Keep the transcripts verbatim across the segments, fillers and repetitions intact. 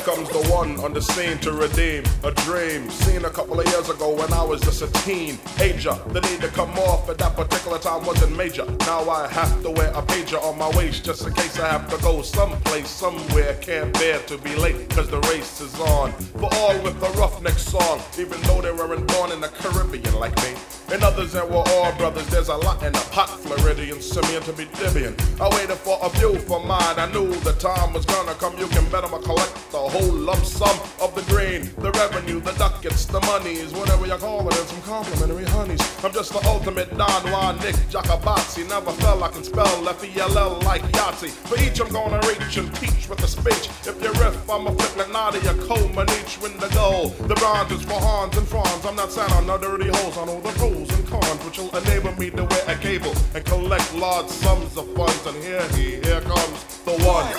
comes the one on the scene to redeem a dream seen a couple of years ago when I was just a teenager. The need to come off at that particular time wasn't major. Now I have to wear a pager on my waist just in case I have to go someplace, somewhere. Can't bear to be late cause the race is on. For all with the roughneck song, even though they weren't born in the Caribbean like me. And others that were all brothers, there's a lot in the pot, Floridian, simian to be Dibian. I waited for a few for mine, I knew the time was gonna come. You can bet I'ma collect the whole lump sum of the green, the revenue, the ducats, the monies, whatever you call it, and some complimentary honeys. I'm just the ultimate Don Juan Nick Jacobazzi. Never fell, I can spell F E L L like Yahtzee. For each I'm gonna reach and teach with a speech. If you riff, I'ma flip like Nadia Coleman, each win the goal. The bronze is for Hans and Franz. I'm not saying on no dirty holes, I know the rules and cons, which will enable me to wear a cable and collect large sums of funds. And here he, here comes the one.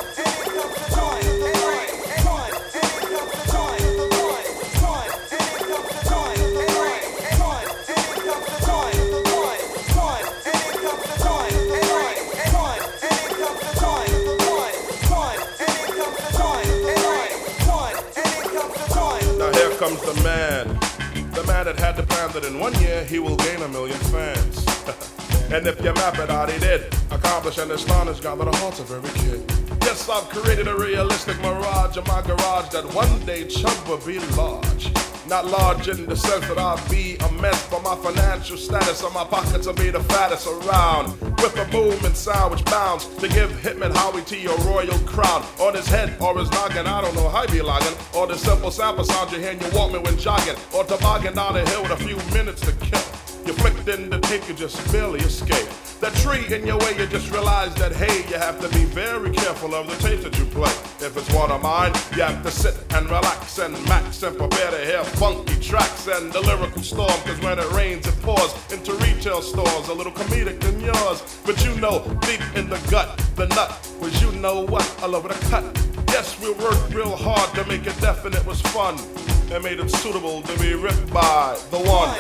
Now here comes the man. The man that had the plan that in one year he will gain a million fans. And if you map it out, he did accomplish and astonish God the hearts of every kid. Yes, I've created a realistic mirage in my garage that one day Chubb will be large. Not large in the sense that I'll be a mess, but my financial status on my pockets will be the fattest around. With a boom and sound which bounds to give Hitman Howie T a royal crown on his head or his noggin. I don't know how he be logging, or the simple sample sound you hear and you walk me when jogging, or toboggan down the hill with a few minutes to kill. You flicked in the tape, you just barely escape. That tree in your way, you just realize that, hey, you have to be very careful of the tapes that you play. If it's one of mine, you have to sit and relax and max and prepare to hear funky tracks and the lyrical storm. Cause when it rains, it pours into retail stores, a little comedic than yours. But you know, deep in the gut, the nut was you know what, all over the cut. Yes, we worked real hard to make it definite was fun and made it suitable to be ripped by the one.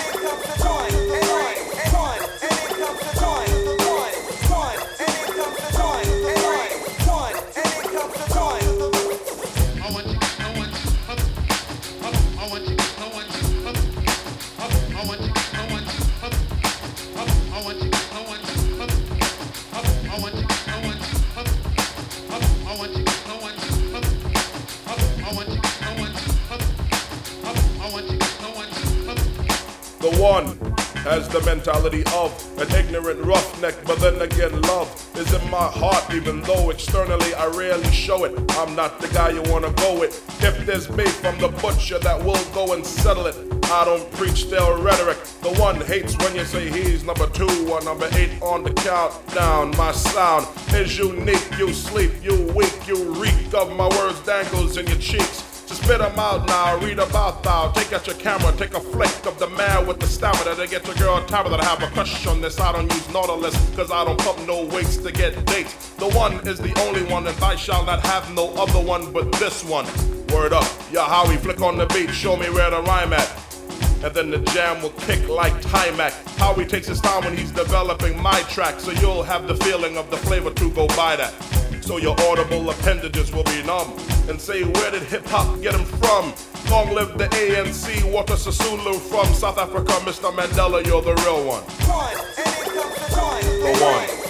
The one has the mentality of an ignorant roughneck, but then again love is in my heart, even though externally I rarely show it. I'm not the guy you wanna go with. If there's beef from the butcher that will go and settle it. I don't preach their rhetoric. The one hates when you say he's number two or number eight on the countdown. My sound is unique, you sleep, you weak, you reek of my words dangles in your cheeks. So spit them out now, read about thou. Take out your camera, take a flick of the man with the stamina to get your girl tired that I have a crush on this. I don't use Nautilus, cause I don't pump no weights to get dates. The one is the only one, and I shall not have no other one but this one. Word up, yeah, Howie, flick on the beat, show me where the rhyme at. And then the jam will kick like Timac. Howie takes his time when he's developing my track, so you'll have the feeling of the flavor to go by that. So your audible appendages will be numb and say, where did hip-hop get him from? Long live the A N C, Walter Sisulu from South Africa. Mister Mandela, you're the real one. The one.